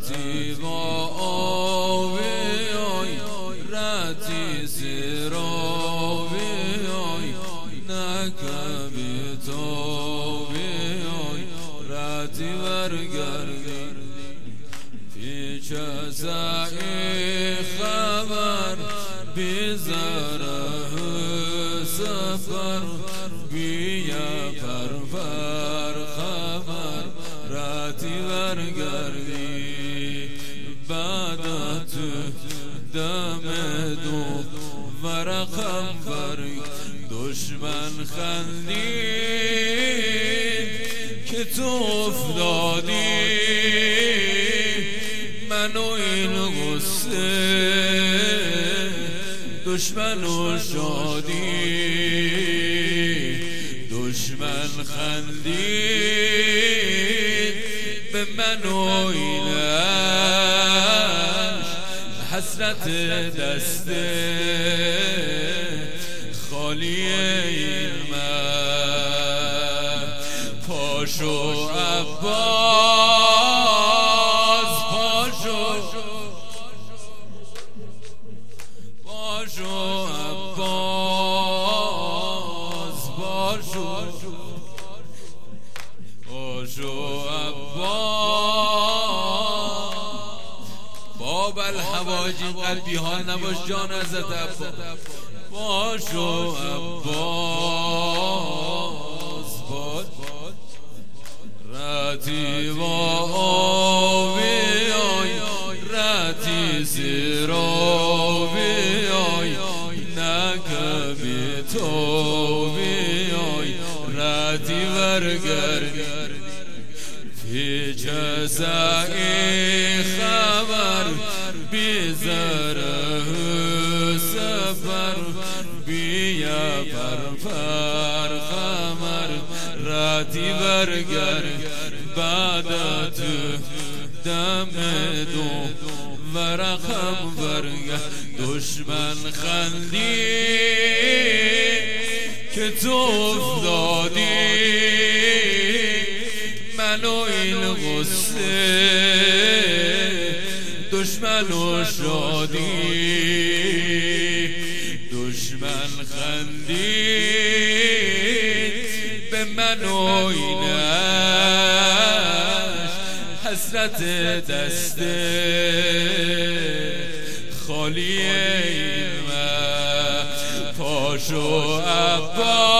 رتیبا آویای رتی سراویای نکبی تاویای رتی برگردی پیچ سعی خبر بیزاره سفر بیا پرفر خبر رتی برگردی بعد تو دم دو ورقم برگ دشمن خندید که تو افتادی منو این غصه دشمن و شادی دشمن خندید به منو این حسرت دست خالی این من پاشو عباس پاشو عباس پاشو عباس باب الحواجی قلبی ها نباش جان حضرت عباس پاشو عباس رتیبا آویای رتی سراویای نکبی تاویای رتی برگردی پیچ سعی خبر بیزره سفر بیا پرفر خمر رتی برگرد بعد تو دم دو ورقم برگرد دشمن خندی که تو افتادی منو این غصه دشمن و شادی دشمن خندید به منو این حسرت دست خالی من پاشو عباس